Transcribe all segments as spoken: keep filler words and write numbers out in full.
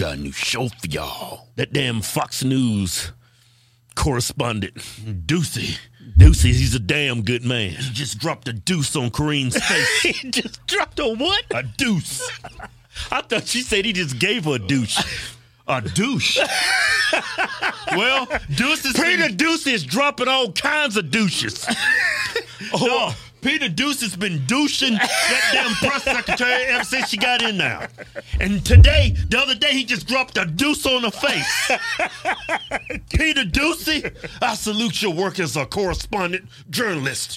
got a new show for y'all. That damn Fox News correspondent, Ducey. Ducey, he's a damn good man. He just dropped a deuce on Kareem's face. He just dropped a what? A deuce. I thought she said he just gave her a douche. A douche. Well, Deuce is Peter been... Deuce is dropping all kinds of douches. Oh, no, Peter Deuce has been douching that damn press secretary ever since she got in there. And today, the other day, he just dropped a deuce on her face. Peter Ducey, I salute your work as a correspondent journalist.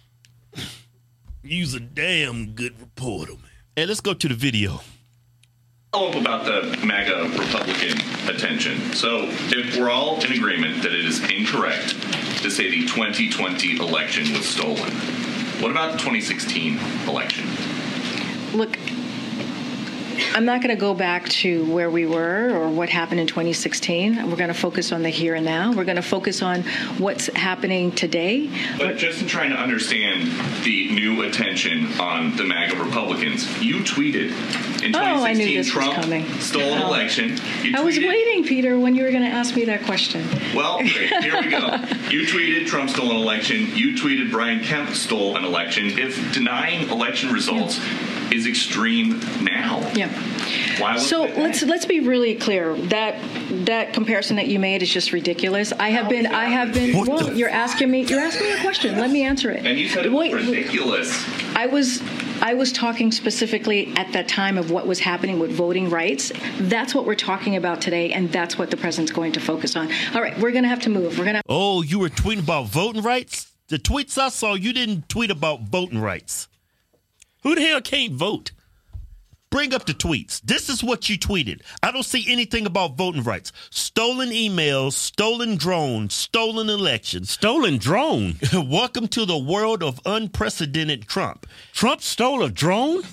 You's a damn good reporter, man. Hey, let's go to the video. Follow up about the MAGA Republican attention. So if we're all in agreement that it is incorrect to say the twenty twenty election was stolen, what about the twenty sixteen election? Look, I'm not going to go back to where we were or what happened in twenty sixteen. We're going to focus on the here and now. We're going to focus on what's happening today. But, but just in trying to understand the new attention on the MAGA Republicans, you tweeted in twenty sixteen, oh, I knew this Trump was coming. stole an oh. election. You I tweeted, was waiting, Peter, when you were going to ask me that question. Well, okay, here we go. You tweeted Trump stole an election. You tweeted Brian Kemp stole an election. If denying election results yeah. is extreme now, yeah. why was so it let's let's be really clear. That that comparison that you made is just ridiculous. I have How been I have been what well, you're asking me you're asking me a question. Let me answer it. And you said it was Wait, ridiculous. I was I was talking specifically at that time of what was happening with voting rights. That's what we're talking about today, and that's what the president's going to focus on. All right, we're going to have to move. We're going to. Oh, you were tweeting about voting rights? The tweets I saw, you didn't tweet about voting rights. Who the hell can't vote? Bring up the tweets. This is what you tweeted. I don't see anything about voting rights. Stolen emails, stolen drones, stolen elections. Stolen drone? Welcome to the world of unprecedented Trump. Trump stole a drone?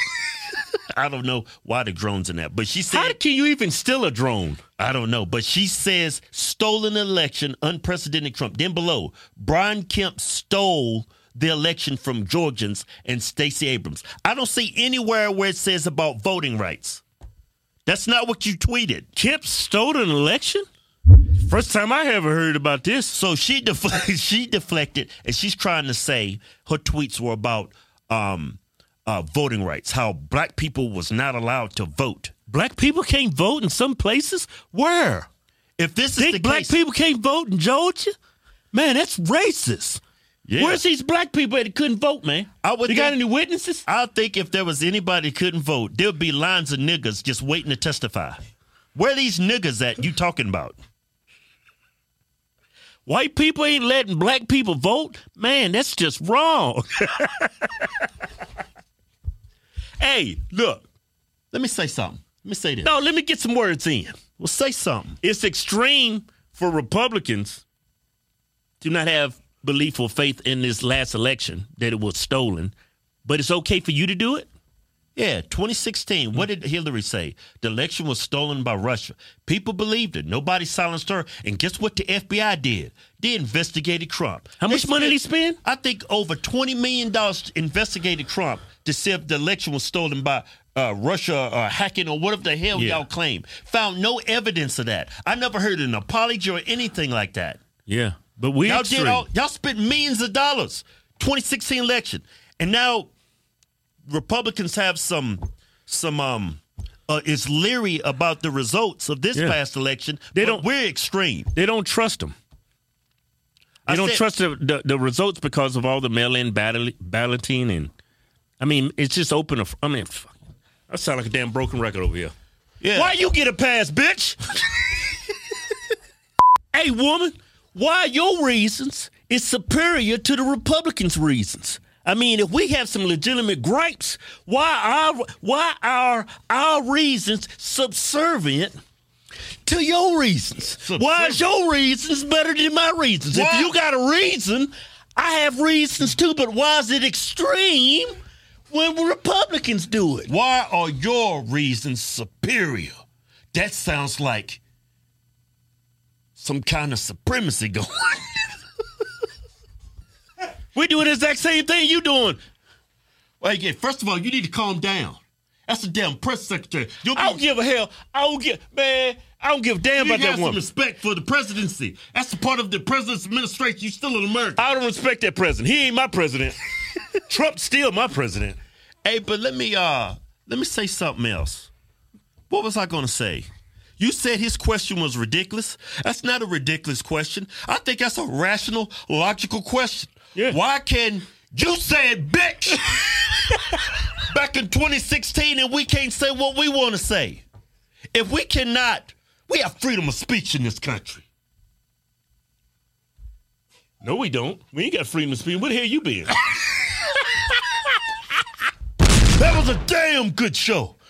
I don't know why the drone's in that. But she said, how can you even steal a drone? I don't know. But she says stolen election, unprecedented Trump. Then below, Brian Kemp stole the election from Georgians and Stacey Abrams. I don't see anywhere where it says about voting rights. That's not what you tweeted. Kemp stole an election? First time I ever heard about this. So she def- she deflected, and she's trying to say her tweets were about um, uh, voting rights, how black people was not allowed to vote. Black people can't vote in some places? Where? If this is Think the black case, people can't vote in Georgia? Man, that's racist. Yeah. Where's these black people that couldn't vote, man? I would you think, got any witnesses? I think if there was anybody that couldn't vote, there'd be lines of niggas just waiting to testify. Where are these niggas at you talking about? White people ain't letting black people vote? Man, that's just wrong. Hey, look, let me say something. Let me say this. No, let me get some words in. Well, say something. It's extreme for Republicans to not have belief or faith in this last election that it was stolen, but it's okay for you to do it? Yeah, twenty sixteen, what did Hillary say? The election was stolen by Russia. People believed it. Nobody silenced her. And guess what the F B I did? They investigated Trump. How much money did they spend? I think over twenty million dollars investigated Trump to see if the election was stolen by uh, Russia or hacking or whatever the hell yeah. y'all claim. Found no evidence of that. I never heard an apology or anything like that. Yeah. But we y'all did all, y'all spent millions of dollars, twenty sixteen election, and now Republicans have some some um uh, is leery about the results of this yeah. past election. They don't. We're extreme. They don't trust them. They I don't said, trust the, the the results because of all the mail-in battle, balloting, and I mean it's just open. I mean, fuck, I sound like a damn broken record over here. Yeah. Why you get a pass, bitch? Hey, woman. Why your reasons is superior to the Republicans' reasons. I mean, if we have some legitimate gripes, why are why are our reasons subservient to your reasons? Subservient. Why is your reasons better than my reasons? Why? If you got a reason, I have reasons too, but why is it extreme when Republicans do it? Why are your reasons superior? That sounds like some kind of supremacy going on. We doing the exact same thing you doing. Well, again, first of all, you need to calm down. That's a damn press secretary. You'll I don't give a hell. I don't give, man, I don't give a damn you about that have some woman. respect for the presidency. That's a part of the president's administration. You still in America. I don't respect that president. He ain't my president. Trump's still my president. Hey, but let me uh let me say something else. What was I gonna say? You said his question was ridiculous. That's not a ridiculous question. I think that's a rational, logical question. Yeah. Why can you said bitch back in twenty sixteen and we can't say what we want to say? If we cannot, we have freedom of speech in this country. No, we don't. We ain't got freedom of speech. Where the hell you been? That was a damn good show.